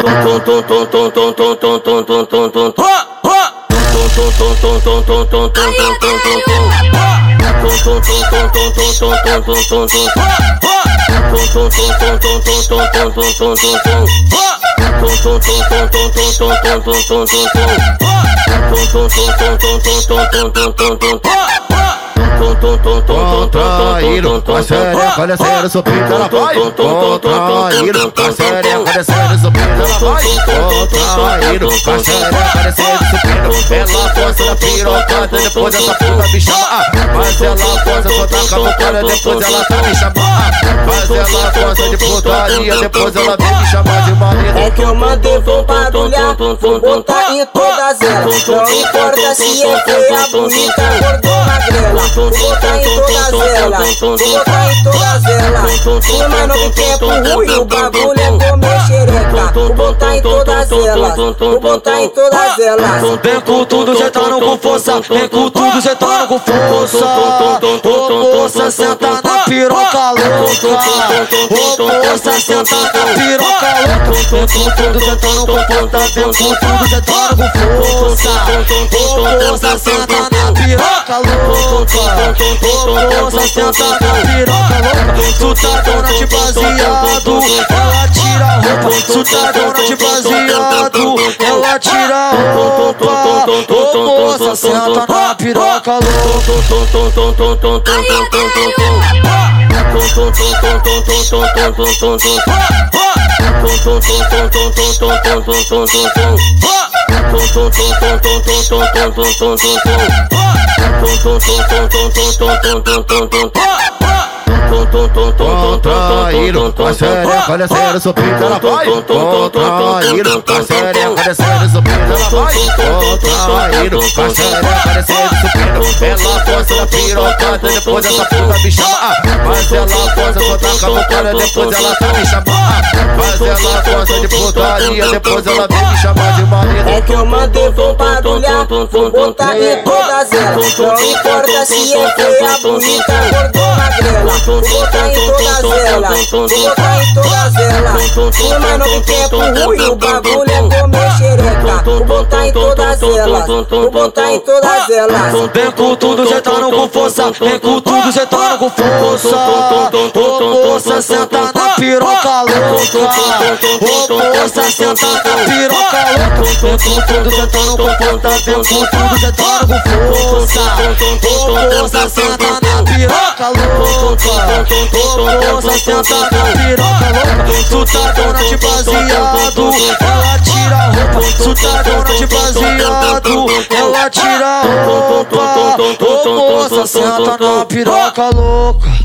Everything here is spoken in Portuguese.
Contraído, a xereca descendo, subindo, ela vai. Contraído, a xereca descendo, subindo, ela vai. Contraído, a xereca descendo, subindo. Ela gosta da pirocada, depois essa puta me chama. Mas ela gosta só da cabucada, depois ela tá me chamando. Mas ela gosta de putaria, depois ela vem me chamar de marido. É que eu mandei, vou barulhar, vou botar em todas elas. Não importa se é feia, bonita, gorda ou magrela. Vou botar em todas elas, vou botar em todas elas. Mas não quer pro ruim, o bagulho é comer xereca. Vou botar em todas elas, vou botar em todas elas. Vem com tudo, jetando com força. Vem com tudo, jetando com força. Ô moça, senta na piroca louca. Ô moça, senta na piroca louca. Vem com tudo, jetando com força. Vem com tudo, jetando com força. Ô moça, senta na piroca louca. Ô moça, senta na piroca louca. Sutadona de baseado, ela tira a roupa. Sutadona de baseado, ela tira a roupa. Ô moça, senta na piroca louca. Contraído, a xereca descendo, subindo, ela vai. Contraído, a xereca descendo, subindo, ela vai. Contraído, a xereca descendo, subindo. Ela gosta da pirocada, depois essa puta me chama. Mas ela gosta só da cabucada, depois ela tá me chamando. Mas ela gosta de putaria, depois ela vem me chamar de marido. É que eu mandei, vou barulhar, vou botar em todas elas. Não importa se é feia, bonita, gorda ou magrela. Vou botar em todas elas, vou botar em todas elas. Mas não quer pro ruim, o bagulho é comer xereca. Vou botar em todas elas, vou botar em todas elas. Vem com tudo, jetando com força. Vem com tudo, jetando com força. Ô moça, senta na piroca louca. Ô moça, senta na piroca louca. Vem com tudo, jetando com força. Vem com tudo, jetando com força. Ô moça, senta na piroca louca. Ô moça, senta na piroca louca. Sutadona de baseado, ela tira a roupa. Sutadona de baseado, ela tira a roupa. Ô moça, senta na piroca louca.